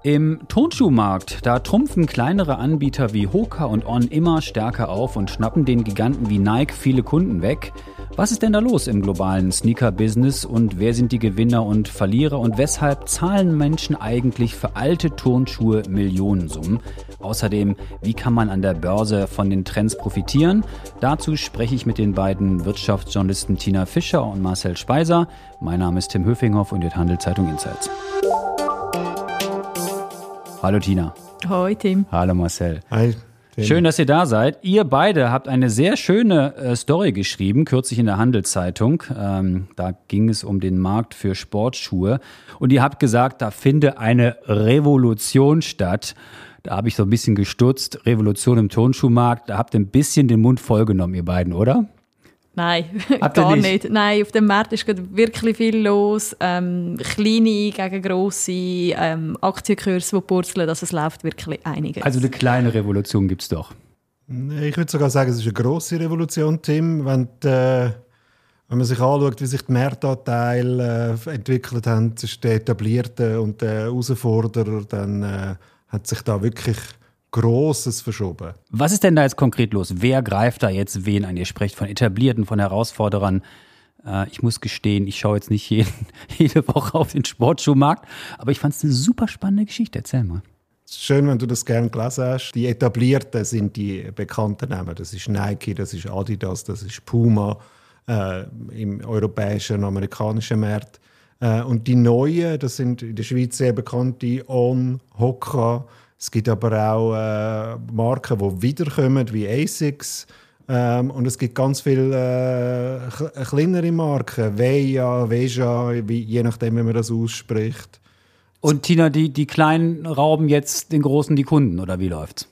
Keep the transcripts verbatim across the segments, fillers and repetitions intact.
Im Turnschuhmarkt, da trumpfen kleinere Anbieter wie Hoka und On immer stärker auf und schnappen den Giganten wie Nike viele Kunden weg. Was ist denn da los im globalen Sneaker-Business und wer sind die Gewinner und Verlierer und weshalb zahlen Menschen eigentlich für alte Turnschuhe Millionensummen? Außerdem, wie kann man an der Börse von den Trends profitieren? Dazu spreche ich mit den beiden Wirtschaftsjournalisten Tina Fischer und Marcel Speiser. Mein Name ist Tim Höfinghoff und ihr Handelszeitung Insights. Hallo Tina. Hoi Tim. Hallo Marcel. Hi. Tim. Schön, dass ihr da seid. Ihr beide habt eine sehr schöne äh, Story geschrieben, kürzlich in der Handelszeitung. Ähm, da ging es um den Markt für Sportschuhe. Und ihr habt gesagt, da finde eine Revolution statt. Da habe ich so ein bisschen gestutzt. Revolution im Turnschuhmarkt. Da habt ihr ein bisschen den Mund vollgenommen, ihr beiden, oder? Nein, gar nicht? nicht. Nein, auf dem Markt ist gerade wirklich viel los. Ähm, kleine gegen grosse ähm, Aktienkurse, die purzeln. Also es läuft wirklich einiges. Also eine kleine Revolution gibt es doch. Ich würde sogar sagen, es ist eine grosse Revolution, Tim. Wenn, die, äh, wenn man sich anschaut, wie sich die Marktanteile äh, entwickelt haben zwischen den Etablierten und den Herausforderern, dann äh, hat sich da wirklich Grosses verschoben. Was ist denn da jetzt konkret los? Wer greift da jetzt wen an? Ihr sprecht von Etablierten, von Herausforderern. Äh, ich muss gestehen, ich schaue jetzt nicht jeden, jede Woche auf den Sportschuhmarkt, aber ich fand es eine super spannende Geschichte. Erzähl mal. Es ist schön, wenn du das gerne gelesen hast. Die Etablierten sind die bekannten Namen. Das ist Nike, das ist Adidas, das ist Puma äh, im europäischen und amerikanischen Markt. Äh, und die Neuen, das sind in der Schweiz sehr bekannte On, Hoka. Es gibt aber auch äh, Marken, die wiederkommen, wie Asics. Ähm, und es gibt ganz viele äh, kleinere Marken, Veja, Veja, wie, je nachdem, wie man das ausspricht. Und Tina, die, die Kleinen rauben jetzt den Großen die Kunden, oder wie läuft's?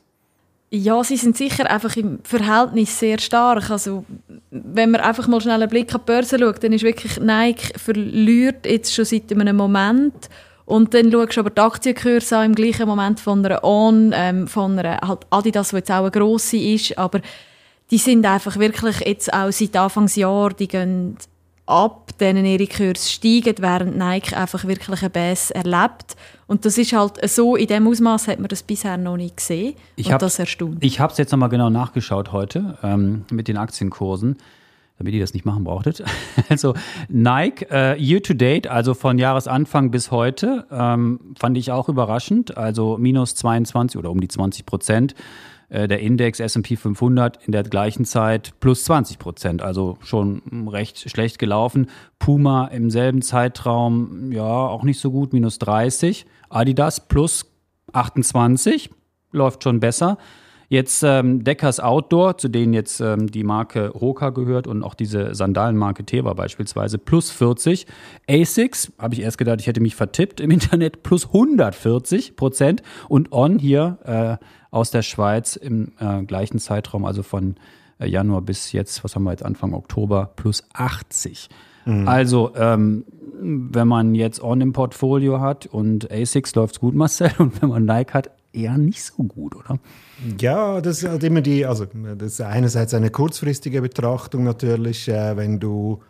Ja, sie sind sicher einfach im Verhältnis sehr stark. Also, wenn man einfach mal schnell einen Blick an die Börse schaut, dann ist wirklich Nike verliert jetzt schon seit einem Moment. Und dann schaust du aber die Aktienkurse an, im gleichen Moment von einer On, ähm, von einer halt Adidas, die jetzt auch eine grosse ist. Aber die sind einfach wirklich jetzt auch seit Anfangsjahr, die gehen ab, denen ihre Kurse steigen, während Nike einfach wirklich einen Bass erlebt. Und das ist halt so, in diesem Ausmaß hat man das bisher noch nicht gesehen. Ich und hab, das erstaunt. Ich habe es jetzt nochmal genau nachgeschaut heute ähm, mit den Aktienkursen, damit ihr das nicht machen brauchtet. Also Nike, äh, year to date, also von Jahresanfang bis heute, ähm, fand ich auch überraschend. Also minus zweiundzwanzig oder um die zwanzig Prozent. Äh, der Index S und P fünfhundert in der gleichen Zeit plus zwanzig Prozent. Also schon recht schlecht gelaufen. Puma im selben Zeitraum, ja, auch nicht so gut, minus dreißig. Adidas plus achtundzwanzig, läuft schon besser. Jetzt ähm, Deckers Outdoor, zu denen jetzt ähm, die Marke Hoka gehört und auch diese Sandalenmarke Teva beispielsweise, plus vierzig. Asics, habe ich erst gedacht, ich hätte mich vertippt im Internet, plus hundertvierzig Prozent. Und On hier äh, aus der Schweiz im äh, gleichen Zeitraum, also von äh, Januar bis jetzt, was haben wir jetzt, Anfang Oktober, plus achtzig. Mhm. Also, ähm, wenn man jetzt On im Portfolio hat und Asics läuft's gut, Marcel, und wenn man Nike hat, eher nicht so gut, oder? Ja, das ist halt immer die, also das ist einerseits eine kurzfristige Betrachtung natürlich, äh, wenn du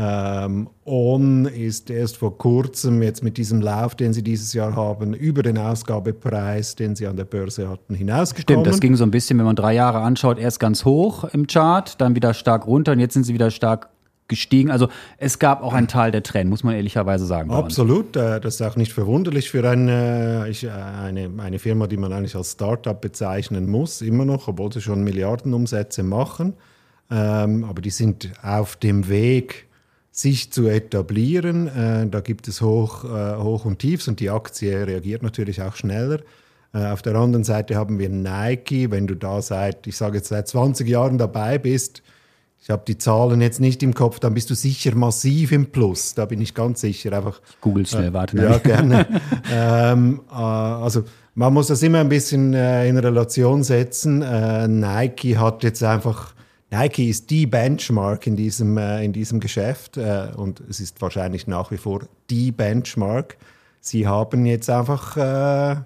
ähm, On ist erst vor kurzem jetzt mit diesem Lauf, den sie dieses Jahr haben, über den Ausgabepreis, den sie an der Börse hatten, hinausgekommen. Stimmt, das ging so ein bisschen, wenn man drei Jahre anschaut, erst ganz hoch im Chart, dann wieder stark runter und jetzt sind sie wieder stark gestiegen. Also es gab auch einen Teil der Trend, muss man ehrlicherweise sagen. Absolut, das ist auch nicht verwunderlich für eine, eine, eine Firma, die man eigentlich als Start-up bezeichnen muss, immer noch, obwohl sie schon Milliardenumsätze machen. Aber die sind auf dem Weg, sich zu etablieren. Da gibt es Hoch, Hoch und Tiefs und die Aktie reagiert natürlich auch schneller. Auf der anderen Seite haben wir Nike, wenn du da seit, ich sage jetzt seit zwanzig Jahren dabei bist, ich habe die Zahlen jetzt nicht im Kopf, dann bist du sicher massiv im Plus. Da bin ich ganz sicher. Einfach, Google schnell, warte. Äh, ja, gerne. ähm, äh, also man muss das immer ein bisschen äh, in Relation setzen. Äh, Nike hat jetzt einfach, Nike ist die Benchmark in diesem, äh, in diesem Geschäft äh, und es ist wahrscheinlich nach wie vor die Benchmark. Sie haben jetzt einfach, äh,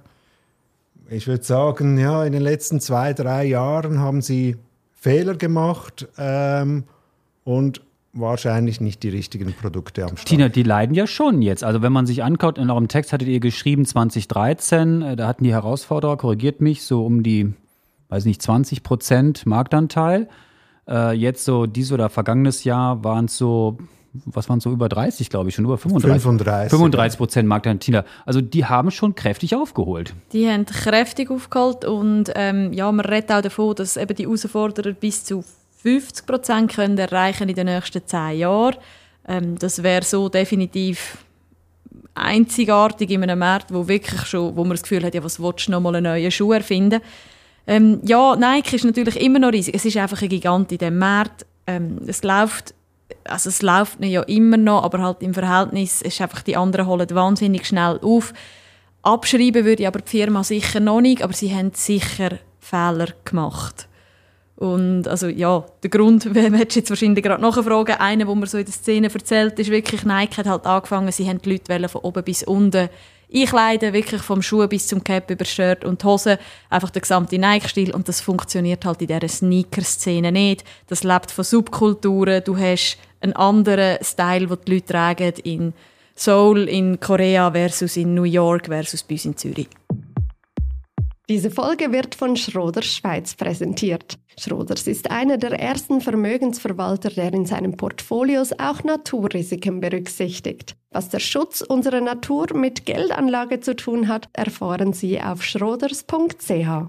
ich würde sagen, ja, in den letzten zwei, drei Jahren haben sie Fehler gemacht ähm, und wahrscheinlich nicht die richtigen Produkte am Start. Tina, die leiden ja schon jetzt. Also wenn man sich anguckt, in eurem Text hattet ihr geschrieben zwanzig dreizehn, da hatten die Herausforderer, korrigiert mich, so um die, weiß nicht, zwanzig Prozent Marktanteil. Äh, jetzt so dieses oder vergangenes Jahr waren es so, was waren es so über dreißig, glaube ich, schon über fünfunddreißig. fünfunddreißig fünfunddreißig Prozent Marktanteil. Tina, also die haben schon kräftig aufgeholt. Die haben kräftig aufgeholt und ähm, ja, man redet auch davon, dass eben die Herausforderer bis zu fünfzig Prozent können erreichen in den nächsten zehn Jahren. Ähm, das wäre so definitiv einzigartig in einem Markt, wo wirklich schon, wo man das Gefühl hat, ja, was willst du noch mal einen neuen Schuh erfinden? Ähm, ja, Nike ist natürlich immer noch riesig. Es ist einfach ein Gigant in diesem Markt. Ähm, es läuft, also es läuft ja immer noch, aber halt im Verhältnis ist einfach, die anderen holen wahnsinnig schnell auf. Abschreiben würde ich aber die Firma sicher noch nicht, aber sie haben sicher Fehler gemacht. Und also ja, der Grund, wir hättest jetzt wahrscheinlich gerade nachfragen, einer, wo man so in der Szene erzählt, ist wirklich, Nike hat halt angefangen, sie haben die Leute von oben bis unten einkleiden, wirklich vom Schuh bis zum Cap über Shirt und Hose, einfach der gesamte Nike-Stil, und das funktioniert halt in dieser Sneaker-Szene nicht. Das lebt von Subkulturen, du hast einen anderen Style, den die Leute tragen in Seoul, in Korea versus in New York versus bei uns in Zürich. Diese Folge wird von Schroders Schweiz präsentiert. Schroders ist einer der ersten Vermögensverwalter, der in seinen Portfolios auch Naturrisiken berücksichtigt. Was der Schutz unserer Natur mit Geldanlage zu tun hat, erfahren Sie auf schroders punkt c h.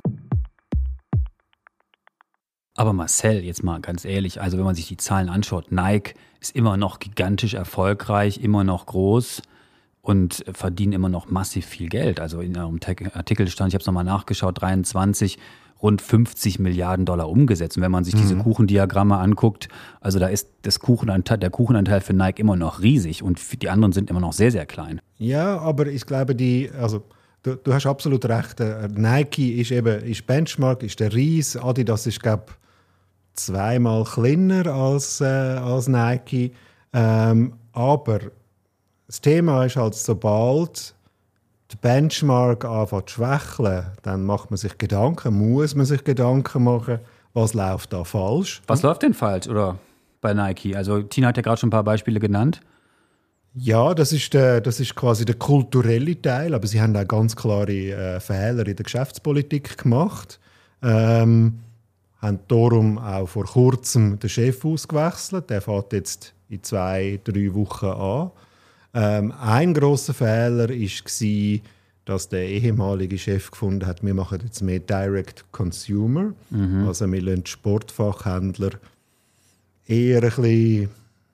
Aber Marcel, jetzt mal ganz ehrlich, also wenn man sich die Zahlen anschaut, Nike ist immer noch gigantisch erfolgreich, immer noch groß und verdienen immer noch massiv viel Geld. Also in eurem Artikel stand, ich habe es nochmal nachgeschaut, dreiundzwanzig, rund fünfzig Milliarden Dollar umgesetzt. Und wenn man sich mhm. diese Kuchendiagramme anguckt, also da ist das Kuchenanteil, der Kuchenanteil für Nike immer noch riesig und die anderen sind immer noch sehr, sehr klein. Ja, aber ich glaube, die, also du, du hast absolut recht. Nike ist eben ist Benchmark, ist der Ries. Adidas ist, glaube ich, zweimal kleiner als, äh, als Nike. Ähm, aber das Thema ist halt, sobald der Benchmark anfängt zu schwächeln, dann macht man sich Gedanken, muss man sich Gedanken machen, was läuft da falsch. Was läuft denn falsch oder bei Nike? Also Tina hat ja gerade schon ein paar Beispiele genannt. Ja, das ist, der, das ist quasi der kulturelle Teil, aber sie haben auch ganz klare äh, Fehler in der Geschäftspolitik gemacht. Ähm, haben darum auch vor kurzem den Chef ausgewechselt. Der fährt jetzt in zwei, drei Wochen an. Ähm, ein grosser Fehler war, dass der ehemalige Chef gefunden hat, wir machen jetzt mehr Direct Consumer. Mhm. Also wir lassen die Sportfachhändler eher ein bisschen,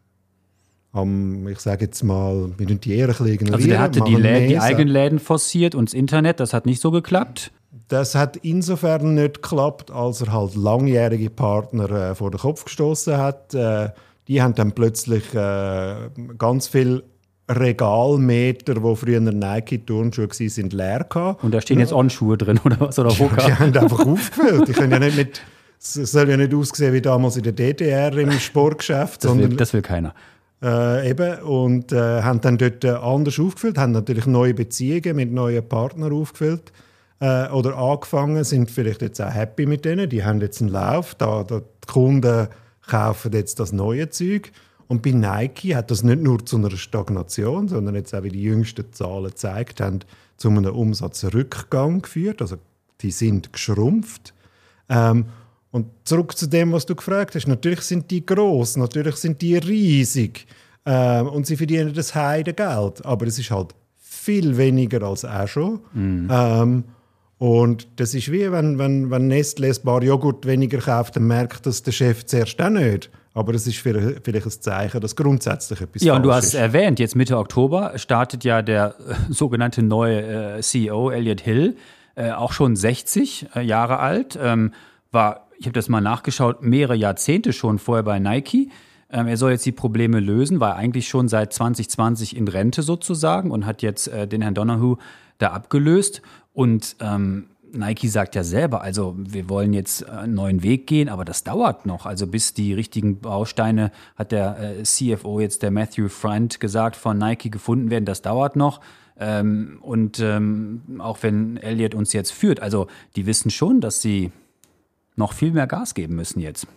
um, ich sage jetzt mal, wir die eher ein bisschen ignorieren. Also der hatte die, Lä- die eigenen Läden forciert und das Internet, das hat nicht so geklappt? Das hat insofern nicht geklappt, als er halt langjährige Partner äh, vor den Kopf gestoßen hat. Äh, die haben dann plötzlich äh, ganz viel Regalmeter, wo früher Nike-Turnschuhe waren, sind leer gehabt. Und da stehen jetzt On-Schuhe drin oder was? Oder ja, die haben einfach aufgefüllt. Die können ja nicht mit, es soll ja nicht aussehen wie damals in der D D R im Sportgeschäft. Das, sondern, will, das will keiner. Äh, eben, und äh, haben dann dort äh, anders aufgefüllt, haben natürlich neue Beziehungen mit neuen Partnern aufgefüllt äh, oder angefangen, sind vielleicht jetzt auch happy mit denen. Die haben jetzt einen Lauf, da, da die Kunden kaufen jetzt das neue Zeug. Und bei Nike hat das nicht nur zu einer Stagnation, sondern jetzt auch, wie die jüngsten Zahlen gezeigt haben, zu einem Umsatzrückgang geführt. Also die sind geschrumpft. Ähm, und zurück zu dem, was du gefragt hast. Natürlich sind die gross, natürlich sind die riesig. Ähm, und sie verdienen das Heidengeld. Aber es ist halt viel weniger als auch schon. Mhm. Ähm, und das ist wie, wenn, wenn, wenn Nestlé ein Bar Joghurt weniger kauft, dann merkt das der Chef zuerst auch nicht. Aber es ist vielleicht ein Zeichen, dass grundsätzlich etwas Ja, und du hast ist. es erwähnt, jetzt Mitte Oktober startet ja der äh, sogenannte neue äh, C E O, Elliot Hill, äh, auch schon sechzig äh, Jahre alt, ähm, war, ich habe das mal nachgeschaut, mehrere Jahrzehnte schon vorher bei Nike. Ähm, er soll jetzt die Probleme lösen, war eigentlich schon seit zwanzig zwanzig in Rente sozusagen und hat jetzt äh, den Herrn Donoghue da abgelöst. Und ähm, Nike sagt ja selber, also wir wollen jetzt einen neuen Weg gehen, aber das dauert noch. Also bis die richtigen Bausteine, hat der äh, C F O jetzt, der Matthew Friend, gesagt, von Nike gefunden werden, das dauert noch. Ähm, und ähm, auch wenn Elliot uns jetzt führt, also die wissen schon, dass sie noch viel mehr Gas geben müssen jetzt.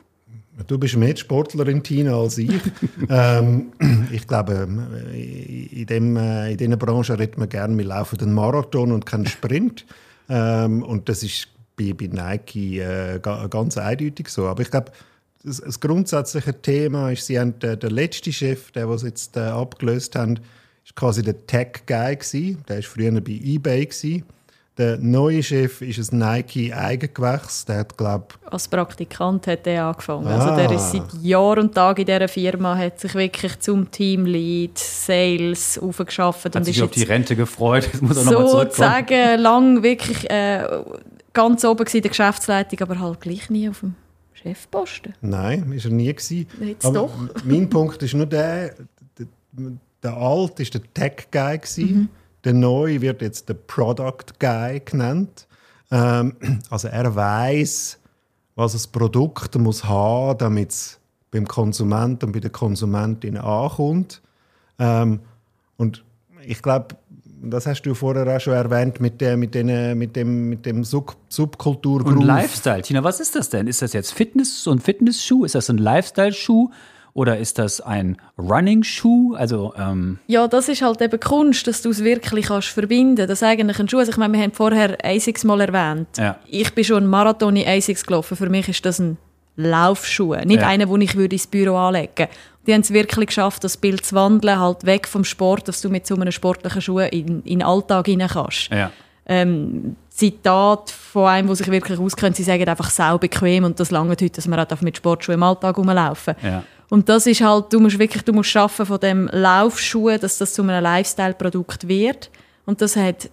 Du bist mehr Sportlerin, Tina, als ich. ähm, ich glaube, in, dem, in dieser Branche redet man gerne, wir laufen einen Marathon und keinen Sprint. Ähm, und das ist bei, bei Nike äh, ganz eindeutig so. Aber ich glaube, das, das grundsätzliche Thema ist, sie haben der, der letzte Chef, der, den sie jetzt äh, abgelöst haben, ist quasi der Tech-Guy gewesen. Der war früher bei eBay gewesen. Der neue Chef ist ein Nike-Eigengewächs. Der hat, glaub... Als Praktikant hat er angefangen. Ah. Also der ist seit Jahr und Tag in dieser Firma, hat sich wirklich zum Teamlead, Sales aufgeschafft. Hat und sich ist auf die Rente gefreut. Jetzt muss er noch mal zurückkommen. sozusagen lang wirklich äh, ganz oben in der Geschäftsleitung, aber halt gleich nie auf dem Chefposten. Nein, ist er nie gewesen. Jetzt Aber doch. Mein Punkt ist nur der, der, der Alte war der Tech-Guy gewesen. Mhm. Der Neue wird jetzt der Product-Guy genannt. Ähm, also er weiss, was das Produkt muss haben, damit es beim Konsumenten und bei der Konsumentin ankommt. Ähm, und ich glaube, das hast du vorher auch schon erwähnt mit, der, mit, den, mit dem, mit dem Sub- Subkulturgroove. Und Lifestyle, Tina, was ist das denn? Ist das jetzt Fitness, so ein Fitnessschuh? Ist das ein Lifestyle-Schuh? Oder ist das ein Running-Schuh? Also, ähm ja, das ist halt eben Kunst, dass du es wirklich kannst verbinden. Das eigentlich ein Schuh. Also ich meine, wir haben vorher Asics mal erwähnt. Ja. Ich bin schon einen Marathon in Asics gelaufen. Für mich ist das ein Laufschuh. Nicht Ja. einer, den ich ins Büro anlegen würde. Die haben es wirklich geschafft, das Bild zu wandeln, halt weg vom Sport, dass du mit so einem sportlichen Schuh in, in den Alltag hinein kannst. ja. Ähm, Zitat von einem, der sich wirklich auskennt, sie sagen einfach sau bequem und das lange heute, dass man auch mit Sportschuhen im Alltag rumlaufen. Ja. Und das ist halt, du musst wirklich, du musst schaffen von dem Laufschuh, dass das zu einem Lifestyle-Produkt wird. Und das hat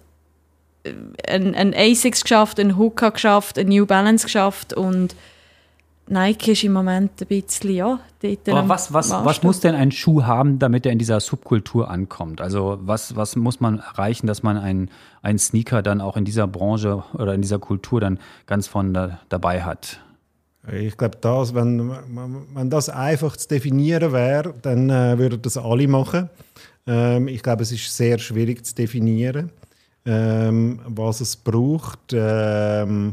ein, ein Asics geschafft, ein Hoka geschafft, ein New Balance geschafft und Nike ist im Moment ein bisschen, ja, dort Aber am was, was, was Maßstab. muss denn ein Schuh haben, damit er in dieser Subkultur ankommt? Also was, was muss man erreichen, dass man einen, einen Sneaker dann auch in dieser Branche oder in dieser Kultur dann ganz von da, dabei hat? Ich glaube, das, wenn, wenn das einfach zu definieren wäre, dann äh, würden das alle machen. Ähm, ich glaube, es ist sehr schwierig zu definieren, ähm, was es braucht. Ähm,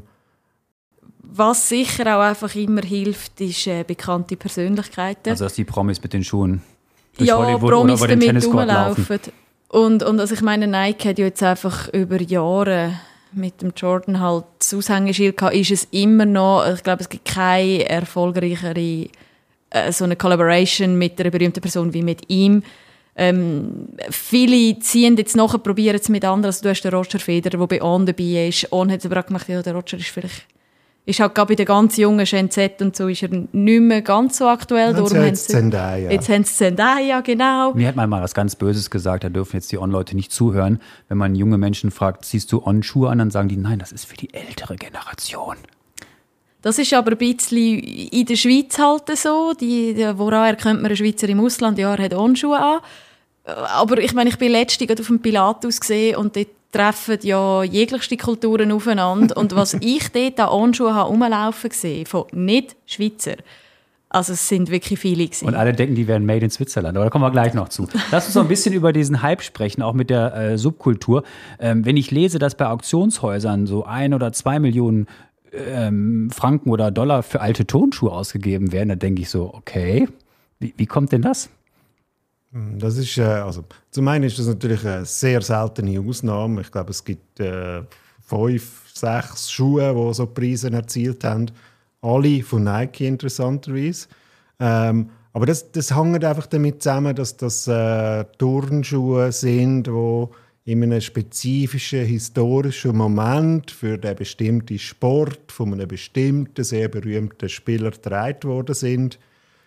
Was sicher auch einfach immer hilft, ist äh, bekannte Persönlichkeiten. Also dass die Promis mit den Schuhen durch ja, Hollywood Promis oder über den damit Tenniscourt laufen. rumlaufen. Und, und also ich meine, Nike hat ja jetzt einfach über Jahre mit dem Jordan halt das Aushängeschild gehabt, ist es immer noch, ich glaube, es gibt keine erfolgreichere äh, so eine Collaboration mit einer berühmten Person wie mit ihm. Ähm, viele ziehen jetzt nachher, probieren es mit anderen. Also du hast den Roger Federer, der bei On dabei ist. On hat aber auch gemacht, ja, der Roger ist vielleicht ist halt gerade bei den ganz jungen Gen Z und so ist er nicht mehr ganz so aktuell. Jetzt Darum haben sie Zendaya. Jetzt haben sie Zendaya, genau. Mir hat man mal was ganz Böses gesagt, da dürfen jetzt die On-Leute nicht zuhören. Wenn man junge Menschen fragt, ziehst du On-Schuhe an, dann sagen die, nein, das ist für die ältere Generation. Das ist aber ein bisschen in der Schweiz halt so. Die, die, woran erkennt man einen Schweizer im Ausland? Ja, er hat On-Schuhe an. Aber ich meine, ich bin letztens auf dem Pilatus gesehen und dort treffen ja jeglichste Kulturen aufeinander. Und was ich dort an On-Schuhen habe rumlaufen gesehen, von Nicht-Schweizer, also es sind wirklich viele gewesen. Und alle denken, die wären made in Switzerland. Aber da kommen wir gleich noch zu. Lass uns noch ein bisschen über diesen Hype sprechen, auch mit der äh, Subkultur. Ähm, wenn ich lese, dass bei Auktionshäusern so ein oder zwei Millionen ähm, Franken oder Dollar für alte Turnschuhe ausgegeben werden, dann denke ich so, okay, wie, wie kommt denn das? Das ist, äh, also, zum einen ist das natürlich eine sehr seltene Ausnahme. Ich glaube, es gibt äh, fünf, sechs Schuhe, die so Preise erzielt haben. Alle von Nike, interessanterweise. Ähm, aber das, das hängt einfach damit zusammen, dass das äh, Turnschuhe sind, die in einem spezifischen historischen Moment für den bestimmten Sport von einem bestimmten, sehr berühmten Spieler getragen worden sind.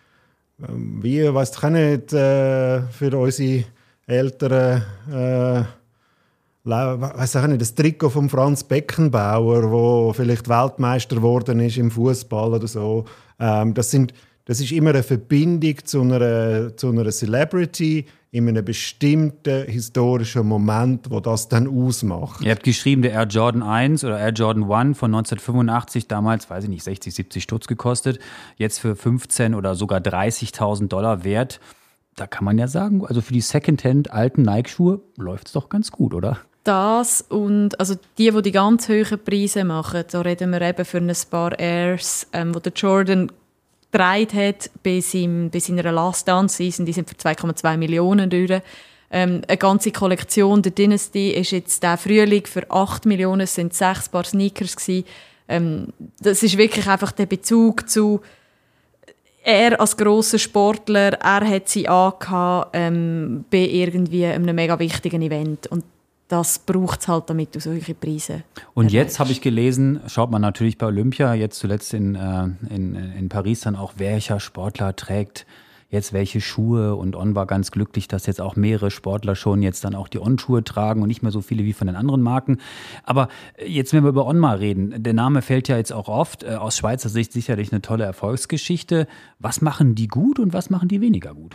Wie, weiss ich auch nicht, äh, für unsere älteren, äh, weiss ich auch nicht, das Trikot von Franz Beckenbauer, wo vielleicht Weltmeister geworden ist im Fußball oder so. Ähm, das, sind, das ist immer eine Verbindung zu einer, zu einer Celebrity in einem bestimmten historischen Moment, wo das dann ausmacht. Ihr habt geschrieben, der Air Jordan eins oder Air Jordan eins von neunzehnhundertfünfundachtzig, damals, weiß ich nicht, sechzig, siebzig Stutz gekostet, jetzt für fünfzehn oder sogar dreißigtausend Dollar wert. Da kann man ja sagen, also für die Secondhand alten Nike-Schuhe läuft es doch ganz gut, oder? Das und also die, die die ganz hohen Preise machen, da reden wir eben für ein paar Airs, ähm, wo der Jordan getragen hat bis, im, bis in einer Last Dance Season. Die sind für zwei Komma zwei Millionen durch. Ähm, eine ganze Kollektion der Dynasty ist jetzt der Frühling für acht Millionen, es sind sechs Paar Sneakers gewesen. Ähm, das ist wirklich einfach der Bezug zu er als grosser Sportler, er hat sie angehabt ähm, bei irgendwie einem mega wichtigen Event und das braucht es halt, damit du solche Preise Und erreichst. Jetzt habe ich gelesen, schaut man natürlich bei Olympia, jetzt zuletzt in, äh, in, in Paris dann auch, welcher Sportler trägt jetzt welche Schuhe. Und On war ganz glücklich, dass jetzt auch mehrere Sportler schon jetzt dann auch die On-Schuhe tragen und nicht mehr so viele wie von den anderen Marken. Aber jetzt, wenn wir über On mal reden, der Name fällt ja jetzt auch oft, äh, aus Schweizer Sicht sicherlich eine tolle Erfolgsgeschichte. Was machen die gut und was machen die weniger gut?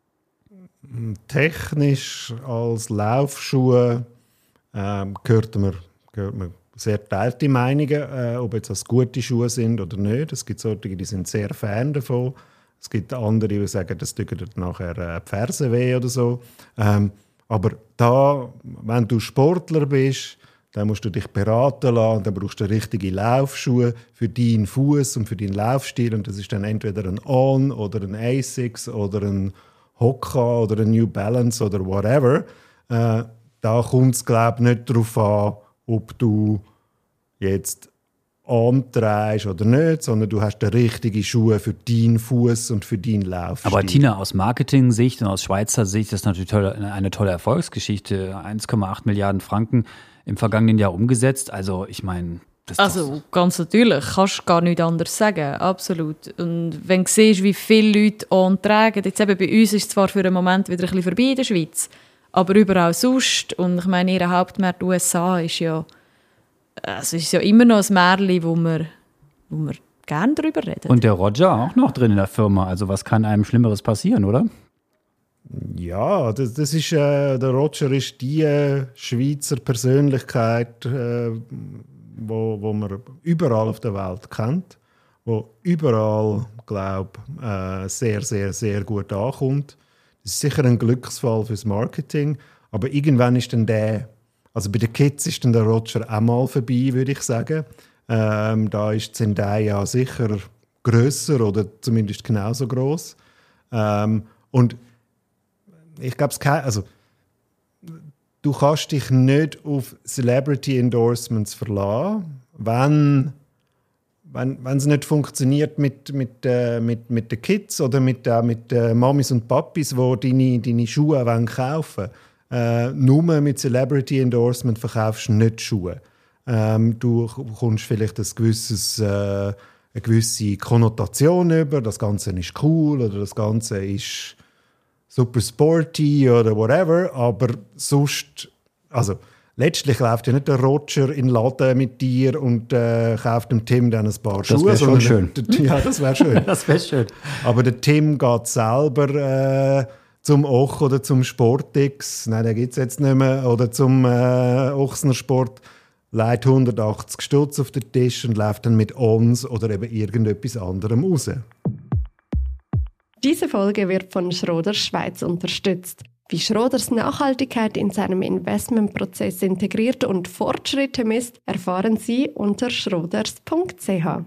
Technisch als Laufschuhe ähm, hört man, hört man sehr geteilte Meinungen, äh, ob jetzt das gute Schuhe sind oder nicht. Es gibt solche, die sind sehr Fan davon. Es gibt andere, die sagen, das tut dir nachher äh, die Ferse weh oder so. Ähm, aber da, wenn du Sportler bist, dann musst du dich beraten lassen. Dann brauchst du richtige Laufschuhe für deinen Fuß und für deinen Laufstil. Und das ist dann entweder ein On oder ein Asics oder ein Hoka oder ein New Balance oder whatever. Äh, da kommt es, glaube ich, nicht darauf an, ob du jetzt antreibst oder nicht, sondern du hast die richtigen Schuhe für deinen Fuß und für deinen Laufstil. Aber Tina, aus Marketing-Sicht und aus Schweizer Sicht ist das natürlich tolle, eine tolle Erfolgsgeschichte. eins Komma acht Milliarden Franken im vergangenen Jahr umgesetzt. Also ich meine, das Also ganz natürlich, kannst du gar nichts anderes sagen, absolut. Und wenn du siehst, wie viele Leute On tragen, jetzt eben bei uns ist es zwar für einen Moment wieder ein bisschen vorbei in der Schweiz, aber überall sonst, und ich meine, ihr Hauptmarkt U S A ist ja, also ist ja immer noch ein Märchen, wo wir, wo wir gerne darüber reden. Und der Roger auch noch drin in der Firma. Also was kann einem Schlimmeres passieren, oder? Ja, das, das ist, äh, der Roger ist die äh, Schweizer Persönlichkeit, äh, wo, wo man überall auf der Welt kennt, wo überall, glaube ich, äh, sehr, sehr, sehr gut ankommt. Das ist sicher ein Glücksfall fürs Marketing, aber irgendwann ist dann der, also bei den Kids ist dann der Roger auch mal vorbei, würde ich sagen. Ähm, da ist Zendaya sicher grösser oder zumindest genauso gross. Ähm, und ich glaube, also, du kannst dich nicht auf Celebrity Endorsements verlassen, wenn wenn wenn es nicht funktioniert mit mit äh, mit mit den Kids oder mit äh, mit äh, Mamis und Papis, die deine deine Schuhe wollen kaufen. Äh, nur mit Celebrity Endorsement verkaufst du nicht Schuhe. Ähm, du kommst vielleicht ein gewisses, äh, eine gewisse Konnotation über, das Ganze ist cool oder das Ganze ist super sporty oder whatever, aber sonst, also letztlich läuft ja nicht der Roger in den Laden mit dir und äh, kauft dem Tim dann ein paar Schuhe. Das wäre schon schön. Der, ja, das wäre schön. Das wäre schön. Aber der Tim geht selber äh, zum Och oder zum Sportix, nein, den gibt es jetzt nicht mehr, oder zum äh, Ochsnersport, legt hundertachtzig Stutz auf den Tisch und läuft dann mit uns oder eben irgendetwas anderem raus. Diese Folge wird von Schroders Schweiz unterstützt. Wie Schroders Nachhaltigkeit in seinem Investmentprozess integriert und Fortschritte misst, erfahren Sie unter schroders punkt c h.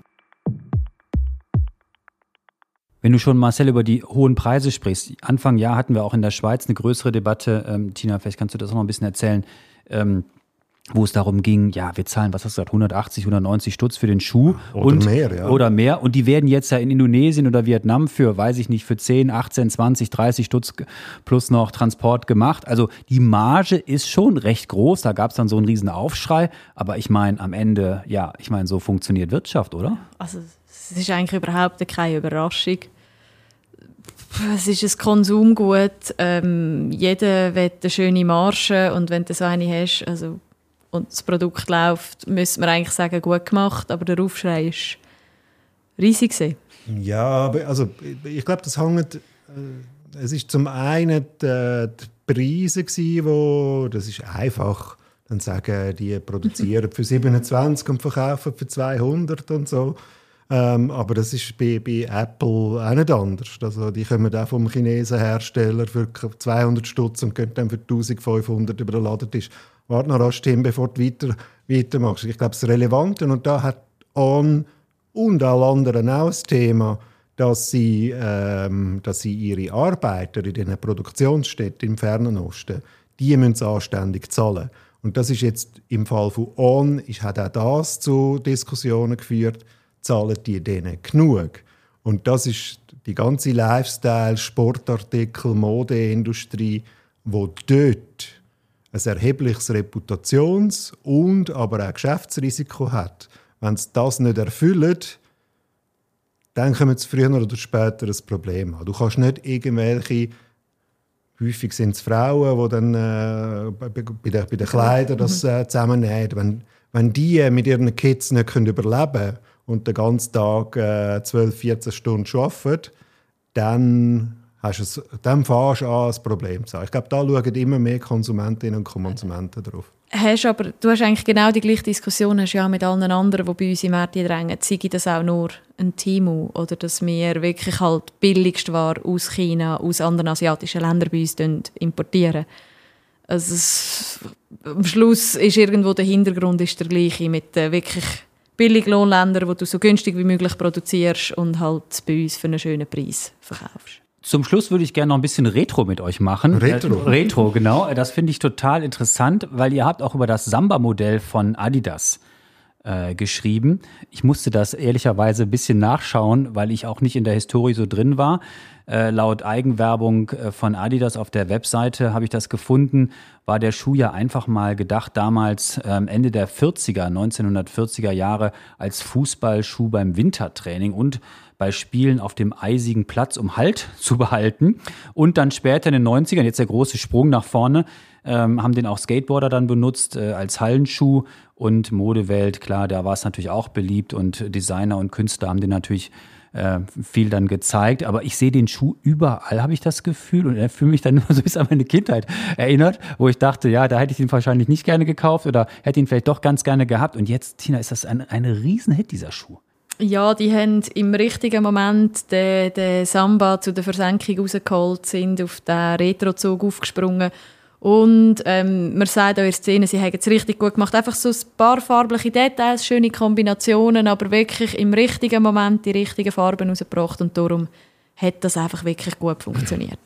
Wenn du schon, Marcel, über die hohen Preise sprichst, Anfang Jahr hatten wir auch in der Schweiz eine größere Debatte, ähm, Tina, vielleicht kannst du das auch noch ein bisschen erzählen, ähm, wo es darum ging, ja, wir zahlen, was hast du gesagt, hundertachtzig, hundertneunzig Stutz für den Schuh. Oder und, mehr, ja. Oder mehr. Und die werden jetzt ja in Indonesien oder Vietnam für, weiß ich nicht, für zehn, achtzehn, zwanzig, dreißig Stutz plus noch Transport gemacht. Also die Marge ist schon recht groß. Da gab es dann so einen riesen Aufschrei. Aber ich meine, am Ende, ja, ich meine, so funktioniert Wirtschaft, oder? Also es ist eigentlich überhaupt keine Überraschung. Es ist ein Konsumgut. Ähm, jeder will eine schöne Marge. Und wenn du so eine hast, also und das Produkt läuft, müsste man eigentlich sagen, gut gemacht, aber der Aufschrei ist riesig gewesen. Ja, aber also ich glaube, das hängt, äh, es ist zum einen die, die Preise gewesen, wo, das ist einfach, dann sagen die produzieren für siebenundzwanzig und verkaufen für zweihundert und so. Ähm, aber das ist bei, bei Apple auch nicht anders. Also die kommen auch vom chinesischen Hersteller für zweihundert Stutz und gehen dann für eintausendfünfhundert über den Ladentisch. Warte noch rasch, Tim, bevor du weiter, weitermachst. Ich glaube, das Relevante, und da hat On und alle anderen auch das Thema, dass sie, ähm, dass sie ihre Arbeiter in diesen Produktionsstätten im Fernen Osten, die müssen sie anständig zahlen. Und das ist jetzt im Fall von On, ist, hat auch das zu Diskussionen geführt, zahlen die denen genug? Und das ist die ganze Lifestyle-, Sportartikel-, Modeindustrie, die dort ein erhebliches Reputations- und aber auch Geschäftsrisiko hat. Wenn sie das nicht erfüllen, dann kommen sie früher oder später ein Problem haben. Du kannst nicht irgendwelche, häufig sind es Frauen, die dann äh, bei, bei, den, bei den Kleidern das äh, zusammennähen. Wenn, wenn die mit ihren Kids nicht können überleben können und den ganzen Tag äh, zwölf, vierzehn Stunden arbeiten, dann, hast es, dann fängst du an, ein Problem zu haben. Ich glaube, da schauen immer mehr Konsumentinnen und Konsumenten drauf. Hast aber, du hast eigentlich genau die gleiche Diskussion hast ja mit allen anderen, die bei uns im Markt drängen. Sei das auch nur ein Temu oder dass wir wirklich halt billigste Ware aus China, aus anderen asiatischen Ländern bei uns importieren. Also es, am Schluss ist irgendwo der Hintergrund ist der gleiche mit äh, wirklich Billiglohnländern, wo du so günstig wie möglich produzierst und halt bei uns für einen schönen Preis verkaufst. Zum Schluss würde ich gerne noch ein bisschen Retro mit euch machen. Retro? Äh, Retro, genau. Das finde ich total interessant, weil ihr habt auch über das Samba-Modell von Adidas äh, geschrieben. Ich musste das ehrlicherweise ein bisschen nachschauen, weil ich auch nicht in der Historie so drin war. Äh, laut Eigenwerbung äh, von Adidas auf der Webseite habe ich das gefunden, war der Schuh ja einfach mal gedacht damals ähm, Ende der vierziger, neunzehnhundertvierziger Jahre als Fußballschuh beim Wintertraining und bei Spielen auf dem eisigen Platz, um Halt zu behalten. Und dann später in den neunzigern, jetzt der große Sprung nach vorne, ähm, haben den auch Skateboarder dann benutzt äh, als Hallenschuh. Und Modewelt, klar, da war es natürlich auch beliebt und Designer und Künstler haben den natürlich äh, viel dann gezeigt. Aber ich sehe den Schuh überall, habe ich das Gefühl. Und er fühlt mich dann immer so bis an meine Kindheit erinnert, wo ich dachte, ja, da hätte ich ihn wahrscheinlich nicht gerne gekauft oder hätte ihn vielleicht doch ganz gerne gehabt. Und jetzt, Tina, ist das ein, ein Riesenhit, dieser Schuh. Ja, die haben im richtigen Moment den, den Samba zu der Versenkung rausgeholt, sind auf den Retrozug aufgesprungen. Und ähm, man sagt auch in der Szene, sie haben es richtig gut gemacht. Einfach so ein paar farbliche Details, schöne Kombinationen, aber wirklich im richtigen Moment die richtigen Farben rausgebracht. Und darum hat das einfach wirklich gut funktioniert.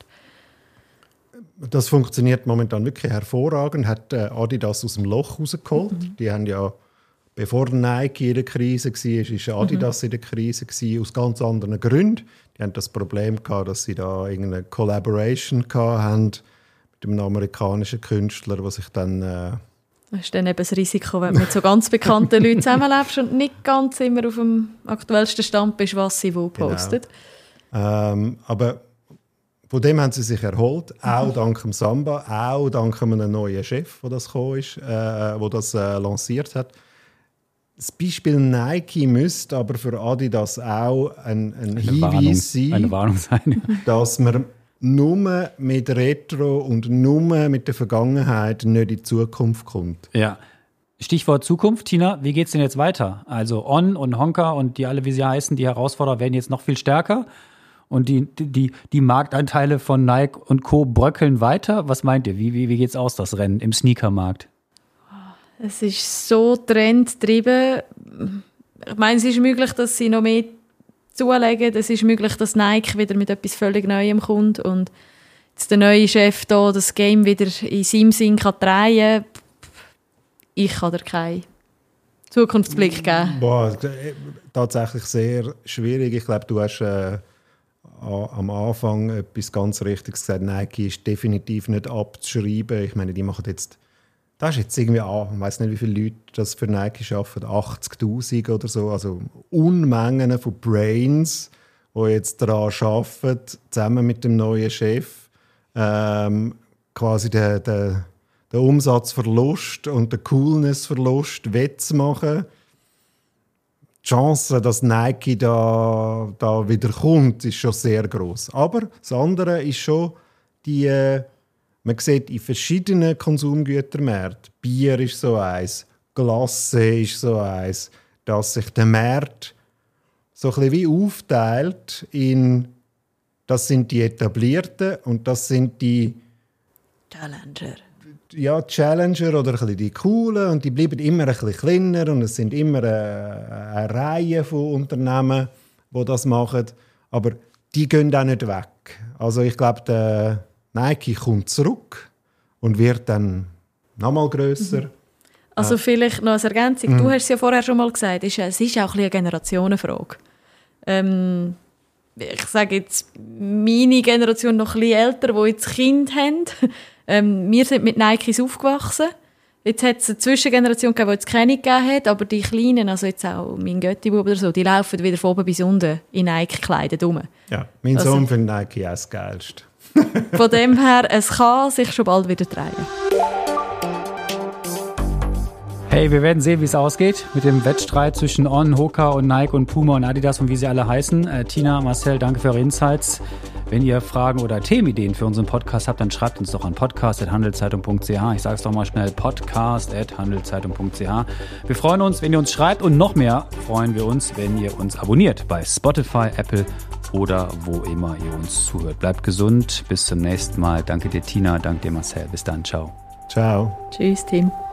Das funktioniert momentan wirklich hervorragend. Hat äh, Adidas aus dem Loch rausgeholt. Mhm. Die haben ja, bevor Nike in der Krise war, war Adidas mhm. in der Krise gewesen, aus ganz anderen Gründen. Die hatten das Problem gehabt, dass sie da irgendeine Collaboration hatten mit einem amerikanischen Künstler, der sich dann... Äh das ist dann eben das Risiko, wenn du mit so ganz bekannten Leuten zusammenlebst und nicht ganz immer auf dem aktuellsten Stand bist, was sie wo postet. Genau. Ähm, aber von dem haben sie sich erholt, auch mhm. dank dem Samba, auch dank einem neuen Chef, der das, gekommen ist, äh, der das äh, lanciert hat. Das Beispiel Nike müsste aber für Adidas auch ein, ein eine Hinweis Warnung, sein, eine Warnung sein, dass man nur mit Retro und nur mit der Vergangenheit nicht in die Zukunft kommt. Ja. Stichwort Zukunft, Tina, wie geht's denn jetzt weiter? Also On und Honka und die alle, wie sie heißen, die Herausforderer werden jetzt noch viel stärker und die, die, die Marktanteile von Nike und Co. bröckeln weiter. Was meint ihr? Wie, wie, wie geht's aus, das Rennen im Sneakermarkt? Es ist so trendgetrieben. Ich meine, es ist möglich, dass sie noch mehr zulegen. Es ist möglich, dass Nike wieder mit etwas völlig Neuem kommt und jetzt der neue Chef da das Game wieder in seinem Sinn kann drehen. Ich kann dir keinen Zukunftsblick geben. Boah, tatsächlich sehr schwierig. Ich glaube, du hast äh, am Anfang etwas ganz Richtiges gesagt. Nike ist definitiv nicht abzuschreiben. Ich meine, die machen jetzt Das ist jetzt irgendwie, ah, ich weiss nicht, wie viele Leute das für Nike arbeiten, achtzigtausend oder so, also Unmengen von Brains, die jetzt daran arbeiten, zusammen mit dem neuen Chef, ähm, quasi den, den, den Umsatzverlust und den Coolnessverlust wettzumachen. Die Chance, dass Nike da, da wieder kommt, ist schon sehr gross. Aber das andere ist schon die... Äh, Man sieht in verschiedenen Konsumgütermärkten, Bier ist so eins, Glasse ist so eins, dass sich der Markt so ein bisschen wie aufteilt in, das sind die Etablierten und das sind die Challenger. Ja, Challenger oder ein bisschen die Coolen und die bleiben immer ein bisschen kleiner und es sind immer eine, eine Reihe von Unternehmen, die das machen. aber die gehen auch nicht weg. Also ich glaube, der Nike kommt zurück und wird dann nochmal grösser. Mhm. Also vielleicht noch als Ergänzung, mhm. du hast es ja vorher schon mal gesagt, es ist auch ein eine Generationenfrage. Ähm, ich sage jetzt, meine Generation noch ein bisschen älter, die jetzt Kinder haben. Ähm, wir sind mit Nikes aufgewachsen. Jetzt hat es eine Zwischengeneration gegeben, die es keine gegeben hat, aber die Kleinen, also jetzt auch mein Götti-Bub oder so, die laufen wieder von oben bis unten in Nike-Kleidern rum. Ja, mein also, Sohn findet Nike auch das Geilste. Von dem her, es kann sich schon bald wieder drehen. Hey, wir werden sehen, wie es ausgeht mit dem Wettstreit zwischen On, Hoka und Nike und Puma und Adidas und wie sie alle heißen. Äh, Tina, Marcel, danke für eure Insights. Wenn ihr Fragen oder Themenideen für unseren Podcast habt, dann schreibt uns doch an podcast at handelszeitung punkt c h. Ich sage es doch mal schnell, podcast at handelszeitung punkt c h. Wir freuen uns, wenn ihr uns schreibt und noch mehr freuen wir uns, wenn ihr uns abonniert bei Spotify, Apple oder wo immer ihr uns zuhört. Bleibt gesund, bis zum nächsten Mal. Danke dir, Tina, danke dir, Marcel. Bis dann, ciao. Ciao. Tschüss, Tim.